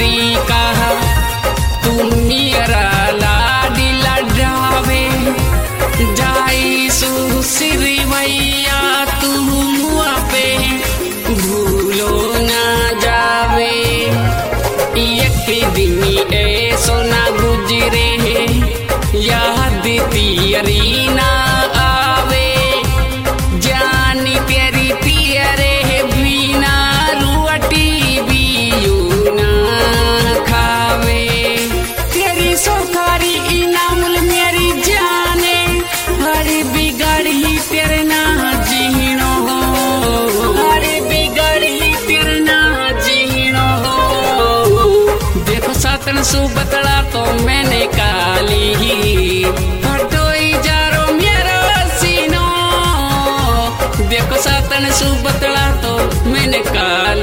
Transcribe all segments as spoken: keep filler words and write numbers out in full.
सुअरी का तू मेरा लाडी लडावे जाई सुश्री भैया तू मुआ पे भूलो ना जावे। एक दिन ऐसो ना गुजरे याद तेरी ना आवे जानी तेरी पियरे बिना रोटी भी यूं ना खावे। तेरी सोखारी इनामुल मेरी जाने हरी बिगड़ी तेरे ना जीनो हरी बिगड़ी तेरे ना जीनो। देखो सातन सु बतला तो मैंने काली हटोई जारो मेरा सीनो। देखो सातन सु बतला तो मैंने काल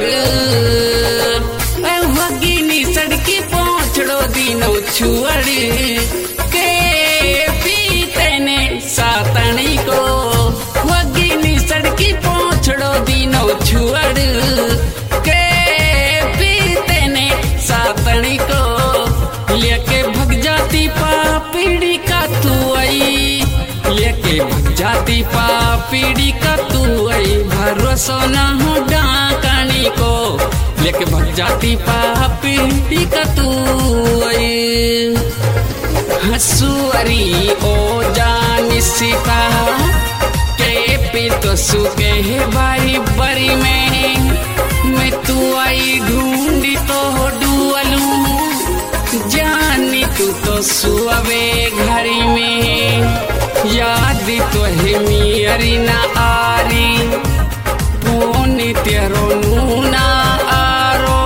वगिनी सड़की पहुंचड़ो दिनो छुअड़ी के पीते ने सातनी को वगिनी सड़की पहुंचड़ो दिनो छुअड़ के पीते ने सातनी को। लेके भग जाती पापीड़ी का तू आई लेके भग जाती पापीड़ी का तू आई भरोसा ना हो डाकनी को। लेके भग जाती पापीड़ी का तू आई हंसुअरी ओ जानी सीता के पे तो सुके है बारी बारी में मैं तू आई ढूंढी तो डुअलू जानी तू तो सुअवे घरी में याद तो है मेरी ना आरी पोनी तेरो नूना आरो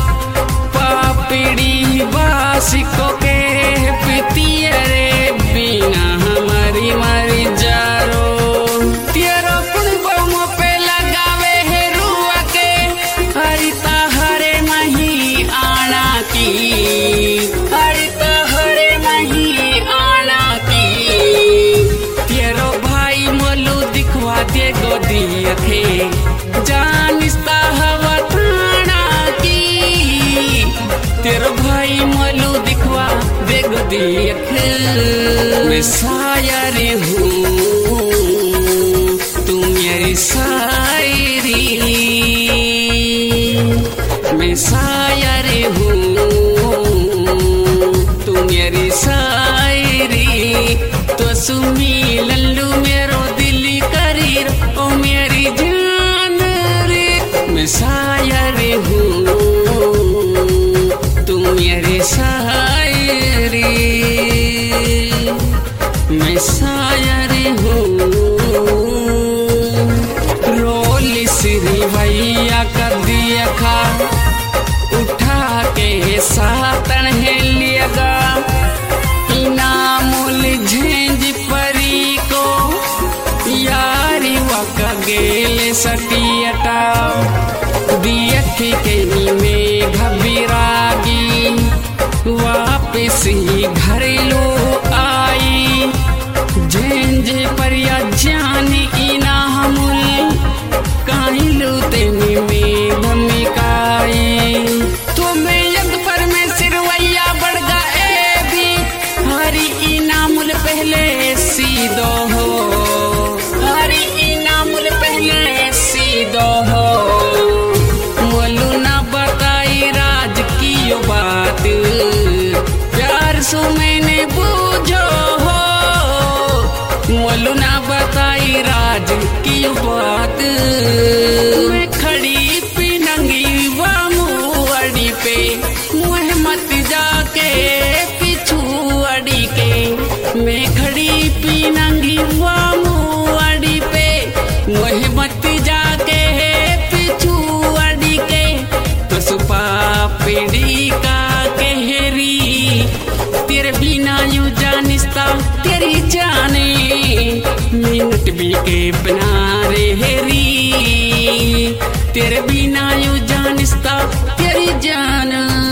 पापड़ी बासिको के पितियरे बिना हमारी मारी जारो। तेरो कुणबो पे लगावे है रुआ के हरिता हरे मही आना की हरिता हरे मही आना की। तेरो भाई मोलू दिखवा दे गोदी अखे जानिस्ता हवा थाना की। तेरो भाई मोलू दिखवा दे गोदी अखे मैं शायरी हूँ तू मेरी शायरी मैं शायरी हूँ तू मेरी शायरी तो सुमी लल्लू मेरो दिल करीर ओ मेरी जान रे। मैं शायरी हूँ तू मेरी शायरी मैं शायरी हूँ। रोल श्री भैया का दिया खा उठा के सातन है लिएगा इनामुल झेंझ परी को यारी वका गेल सटियटा दियख के में घबरागी वापिस ही घर लो आई झेंझ परिया जानी इनामुल काहीं लूते में धमिकाई। तुम्हें यद पर में सिरवैया बढ़ गए भी हरी इनामुल पहले सीधो हो हरी इनामुल पहले सीधो हो। मोलू ना बताई राज की यो बात प्यार सु मैंने बूझो हो। मोलू ना बताई राज की यो बात मैं खड़ी पिनंगी वामुअड़ी पे मुँह मत जाके पिछू अड़ी के। मैं खड़ी पिनंगी वामुअड़ी पे मुँह मत जाके पिछू अड़ी के। तो सुपा पीड़ी का कहरी तेरे बिना यूं जानिस्ता तेरी जाने मिनट भी के बना रेहरी तेरे बिना यूं जानिस्ता तेरी जान।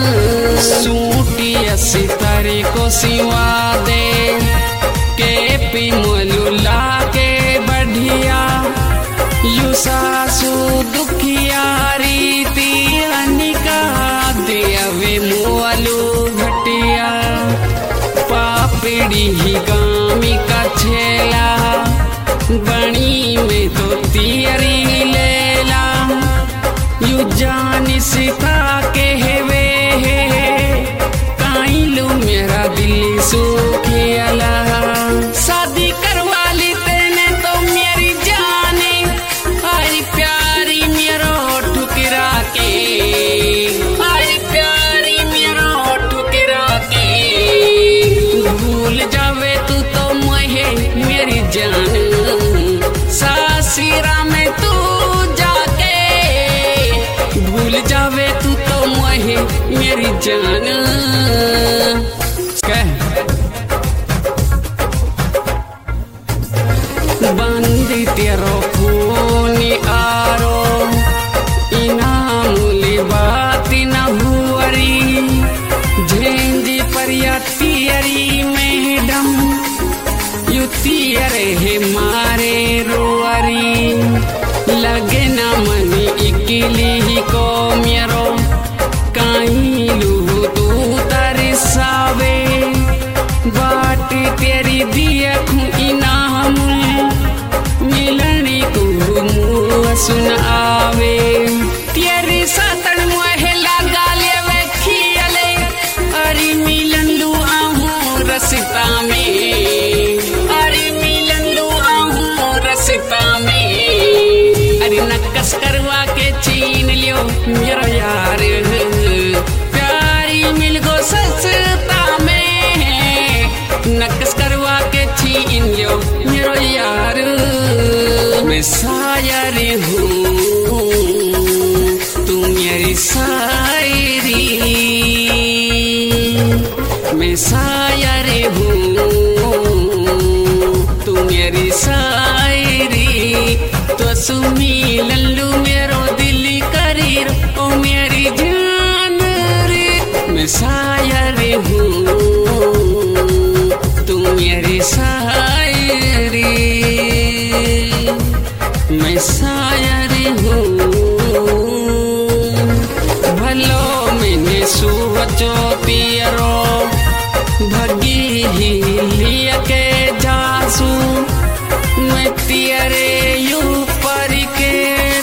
सूटी सितारे को सिवा दे के पी मोलूला के बढ़िया यू सासू दुखिया रीति अनिका दे अवे जान कह बंदी तेरो खून आरो इनामुली बात न हुअरी झेंजी परिया तियरी मैडम युतियरे हे मारे रोअरी लगे न मनी इकिली को मेरो काई लू तू तरसावे बाट तेरी दिया खू इनाम मिलनी को मुँह सुन आवे तेरी सातन मुहे लगा ले वे खियले अरे मिलन लू आहू रसिता में अरे मिलन लू आहू रसिता में अरे नक्कस करवा के छीन लियो मेरा यार प्यारी मिल गो सस्ता में नक्कस करवा के छीन लियो मेरा यार मैं शायरी हूँ तू मेरी शायरी मैं शायरी हूँ तू मेरी शायरी तो सुमी लल्लू मेरो दिल करीर ओ मेरी जान रे मैं शायरी हूँ तू मेरी शायरी मैं शायरी हूँ भलो मैंने सोचो पियरो भगी ही लिया के जासू मैं तेरे यू पर के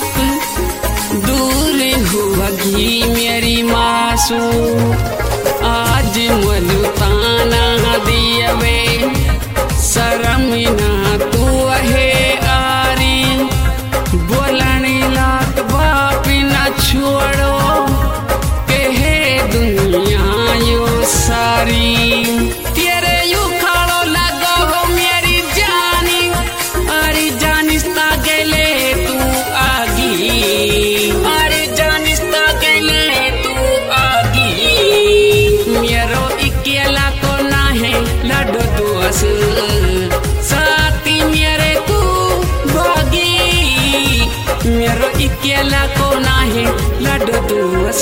दूर हुआ घी मेरी मासू आज मलू ताना दियवे शरम ना तू है आरी बोलने लात बाप न छोड़ो कहे दुनिया यो सारी तेरे यू खाड़ो लगो हो मेरी जानी अरे जानिस्ता गेले तू आगी अरे जानिस्ता गेले तू आगी मेरो इकेला को ना है लडो दोस साथी मेरे तू भागी मेरो इकेला को ना है लडो दोस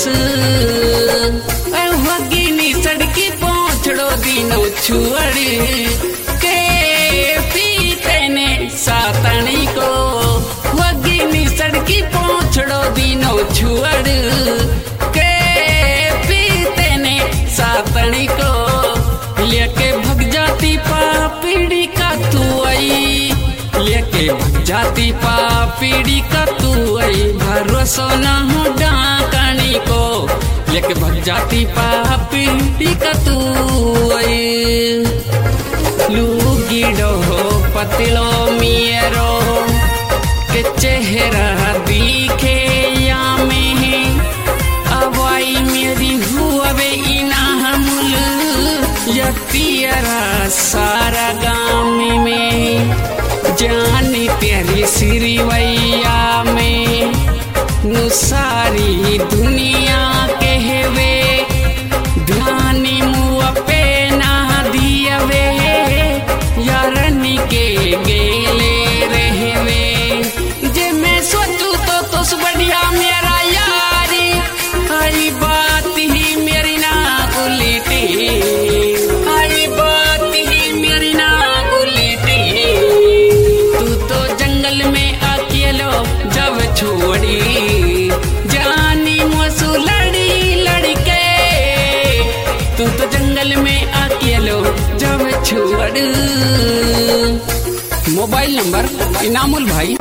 भागी नी सड़की पहुँचड़ो दिनो छुअड़ के पीते ने सातनी को भागी नी सड़की पहुँचड़ो दिनो छुअड़ के पीते ने सातनी को लेके भग जाती पापीड़ी का तू आई लेके भग जाती पापीड़ी का तू आई भरोसा ना हो डाकनी को लेके भग जाती पापीड़ी का तू आई लूगिडो पतलो मेरो के चेहरा दिखे या में अवाई मेरी हुआ वे इनामुल यतियरा सारा गाँव में जानी तेरी सिरिवैया में नुसारी दुनिया कहवे ध्यानी मुआ पे ना दियवे यारनी के गेले रहवे जे मैं सोचू तो तुस बढ़िया मेरा यारी हरी बात ही मेरी ना उल्टी हरी बात ही मेरी ना उल्टी तू तो जंगल में अकेलो जब छोड़ी जानी मोसू लड़ी लड़के तू तो जंगल में अकेलो जब छोड़ मोबाइल नंबर इनामुल भाई।